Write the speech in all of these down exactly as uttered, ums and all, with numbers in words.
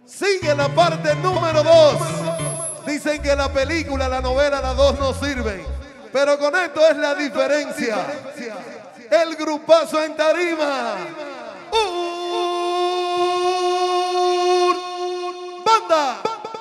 Sigue la parte número dos. Dicen que la película, la novela, las dos no sirven. Pero con esto es la diferencia. El grupazo en tarima. ¡Un banda!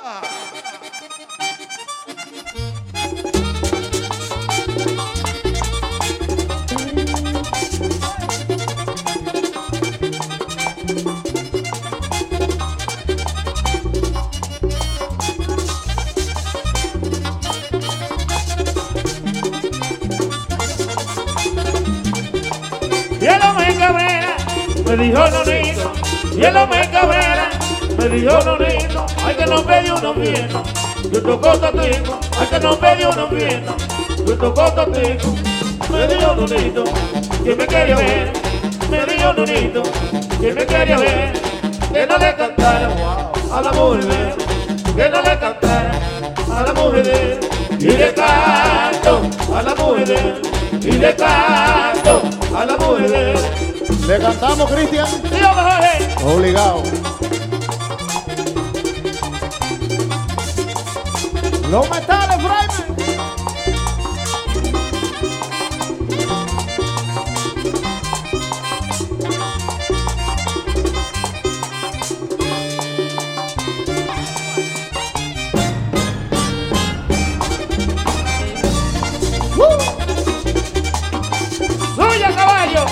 Me dijo Nonito, y el hombre Cabrera, me dijo Nonito, ay que no pedí unos bienes, yo tocó tatico, ay que no pedí unos bienes, yo tocó tatico, me dijo Nonito, que me quería ver, me dijo Nonito, que me quería ver, que no le cantara a la mujer de él, que no le cantara a la mujer de él, y le canto a la mujer de él, y le canto a la mujer de él. ¿Le cantamos, Cristian? Sí, Jorge. Obligado. Los metales, Fraimen. ¡Suya, caballo!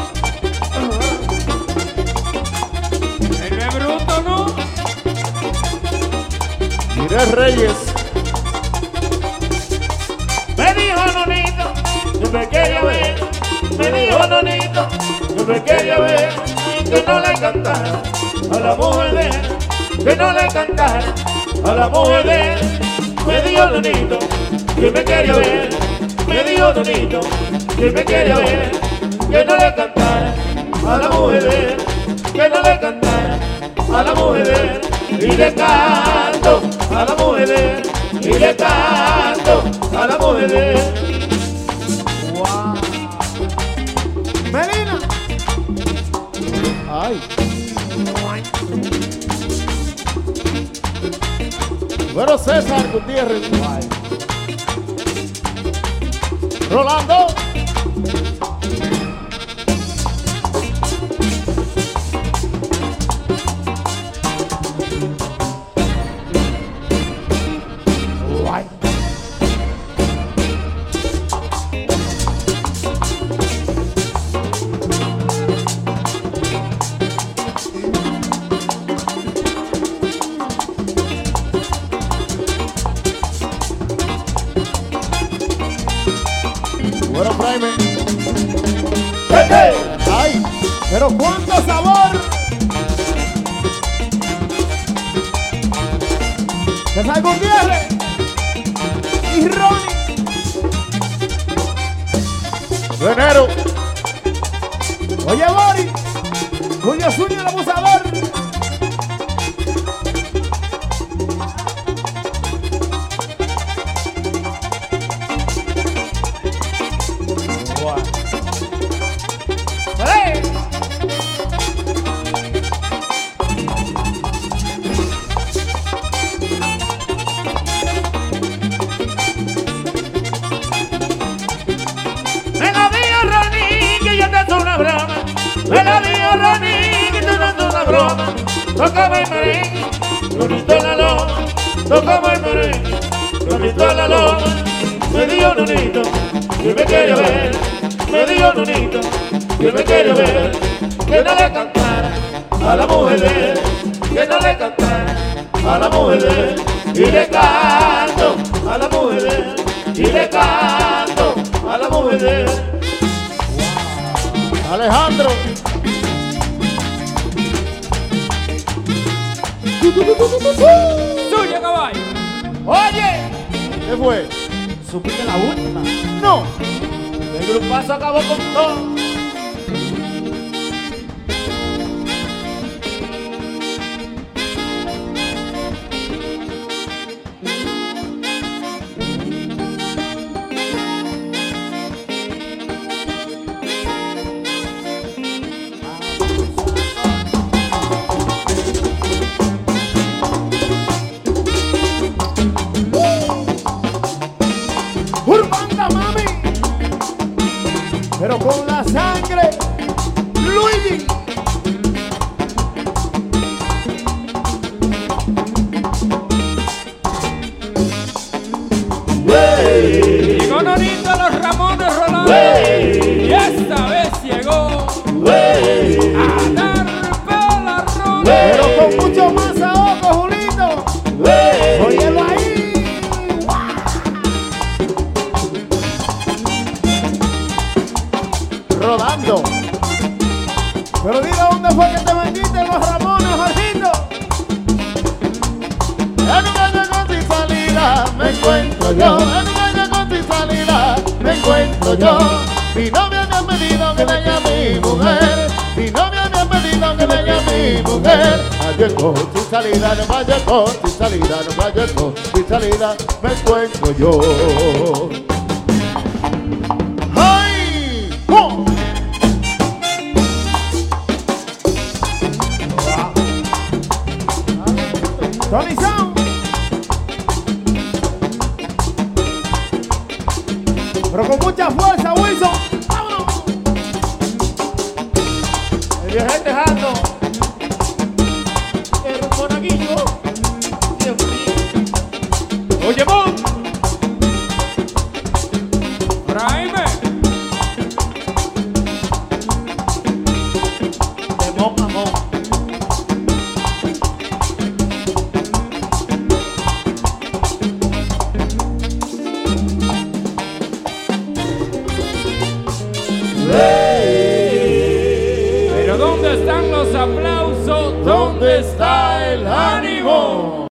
Mire Reyes. Me dijo Nonito, yo me quería ver. Me dijo Nonito, yo me quería ver. Que no le cantara a la mujer de él, que no le cantara a la mujer de él. Me dijo Nonito, que me quería ver. Me dijo Nonito, que me quería ver. Que no le cantara a la mujer de él, que no le cantara a la mujer de él. Y le canto a la mujer de él, y le canto a la mujer de él. Wow. Melina. Ay. Bueno, César Gutiérrez. Ay. Rolando. Bueno, Fraime. ¡Ay! ¡Pero cuánto sabor! César Gutiérrez y Ronnie. Venero. Oye, Bori. Julio Zúñiga, el abusador. Me la dijo Ronnie, que tú no es una broma. Tocaba el merengue, Nonito en la loma. Tocaba el merengue, Nonito en la loma. Me dijo Nonito, que me quería ver. Me dijo Nonito, que me quería ver. Que no le cantara a la mujer de él, que no le cantara a la mujer de él. Y le canto a la mujer de él, y le canto a la mujer de él. Alejandro. Suya, caballo. Oye, ¿Qué fue? ¿supiste la última? No. El grupazo acabó con todo. yo. En mi calle con tu salida me encuentro yo. Mi novia me ha pedido que le llame a mi mujer. Mi novia me ha pedido que le llame a mi mujer. Ayer con tu salida, no vaya con tu salida, no vaya con tu salida, me encuentro yo. ¡Ay! ¡Oh! Tony Sound. Pero con mucha fuerza, Wilson. ¡Vámonos! El viaje tejando. El monaguillo. Dios mío. Oye, Mon. Raime. De Mon a Mon. Pero ¿dónde están los aplausos? ¿Dónde está el ánimo?